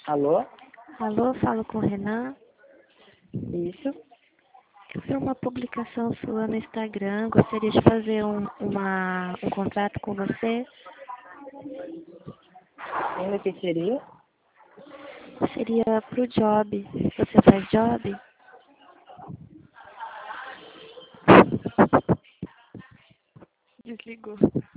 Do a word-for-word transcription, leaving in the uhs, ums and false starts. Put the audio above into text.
Alô? Alô, falo com o Renan. Isso? Eu vi uma publicação sua no Instagram. Gostaria de fazer um, uma, um contrato com você. Ainda que seria? Seria pro job. Você faz job? Desligou.